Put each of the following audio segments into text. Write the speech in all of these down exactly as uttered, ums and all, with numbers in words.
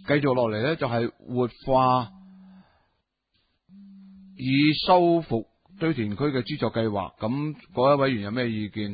繼續落嚟咧就係活化以修復堆填區嘅資助計劃。咁嗰位委員有咩意見？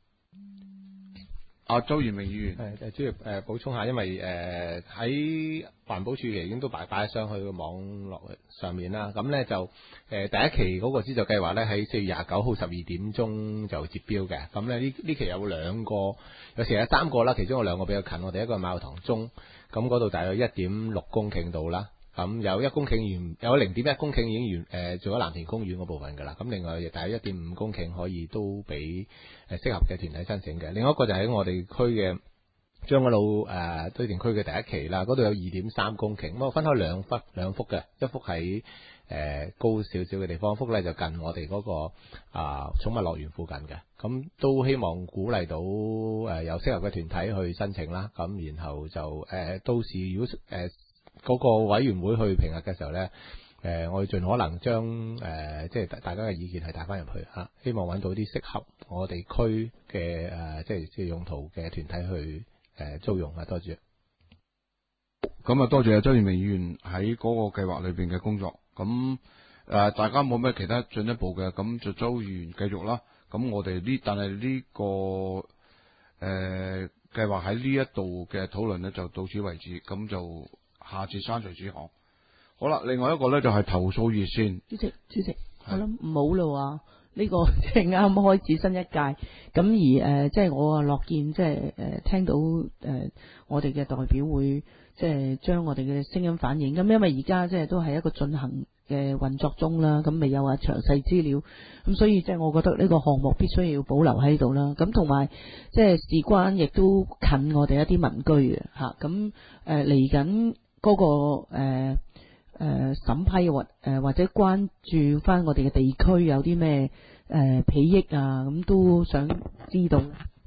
阿周賢明議員係誒，主要誒補充下，因為誒喺環保署已經都擺擺咗上去個網絡上面啦。咁咧就誒、呃、第一期嗰個資助計劃咧喺四月廿九號十二點鐘就截標嘅。咁咧呢呢期有兩個，有時有三個啦，其中有兩個比較近我哋，一個係馬路塘中，咁嗰度大約一點六公頃度啦。咁有一公頃完，有零點一公頃已經完誒、呃、做咗藍田公園嗰部分㗎啦。咁另外亦大約一點五公頃可以都俾誒適合嘅團體申請嘅。另外一個就喺我哋區嘅將軍澳誒堆填區嘅第一期啦，嗰度有二點三公頃。咁我分開兩幅兩幅嘅，一幅喺誒、呃、高少少嘅地方，一幅咧就近我哋嗰、那個啊寵物樂園附近嘅。咁都希望鼓勵到誒、呃、有適合嘅團體去申請啦。咁然後就誒、呃、到時如果誒，呃嗰個委員會去評核嘅時候呢，誒、呃，我哋盡可能將誒、呃，即係大家嘅意見係帶翻入去嚇、啊，希望揾到啲適合我哋區嘅誒，即係即係用途嘅團體去誒、呃、租用啊，多謝。 咁啊，多謝周賢明議員喺嗰個計劃裏邊嘅工作。咁誒、呃，大家冇咩其他進一步嘅，咁就周議員繼續啦。咁我哋呢，但係呢、這個誒、呃、計劃喺呢一度嘅討論呢，就到此為止。咁就。下次刪除主項。好啦，另外一個咧就係、是、投訴熱線。 主席，主席，我諗唔好啦，呢、這個即係啱開始新一屆，咁而誒、呃，即係我啊樂見，即係誒、呃、聽到誒、呃、我哋嘅代表會即係將我哋嘅聲音反映。咁因為而家即係都係一個進行嘅運作中啦，咁未有話詳細資料，咁所以即係我覺得呢個項目必須要保留喺度啦。咁同埋即係事關亦都近我哋一啲民居嘅嚇，咁誒嚟緊。嗰、那個誒誒、呃呃、審批或誒、呃、或者關注翻我哋嘅地區有啲咩誒裨益啊，咁都想知道。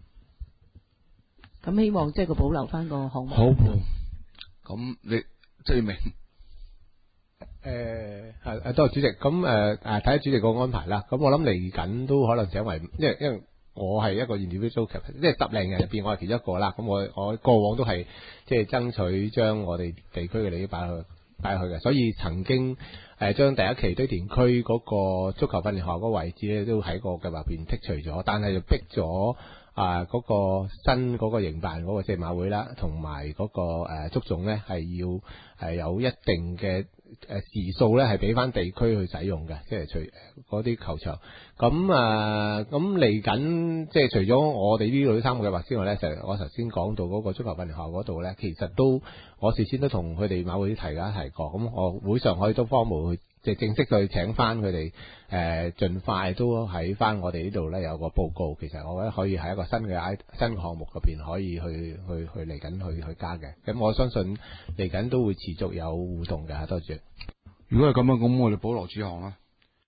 咁希望即係個保留翻個項目。 好，咁你即係明誒係誒多謝主席。咁誒誒睇下主席個安排啦。咁我諗嚟緊都可能請為，因為因為我係一個 individual， 即係十零人入邊，我係其中一個啦。咁我我過往都係即係爭取將我哋地區嘅利益擺去擺去嘅，所以曾經誒將第一期堆填區嗰個足球訓練學校嗰個位置咧，都喺個計劃入邊剔除咗，但係就逼咗啊嗰個新嗰個營辦嗰個即係馬會啦，同埋嗰個誒足總咧係要係有一定嘅誒時數咧係俾翻地區去使用嘅，即係除嗰啲球場。咁啊，咁嚟緊，即係除咗我哋呢度三個計劃之外咧，就我頭先講到嗰個足球訓練學校嗰度咧，其實都我事先都同佢哋馬會提㗎提過，咁我會上可以都方務去即係正式去請翻佢哋，誒盡快都喺翻我哋呢度咧有個報告。其實我覺得可以喺一個新嘅新嘅項目入邊可以去去去嚟緊去去加嘅。咁我相信嚟緊都會持續有互動嘅。多謝。 如果係咁樣，咁我哋保留主項啦。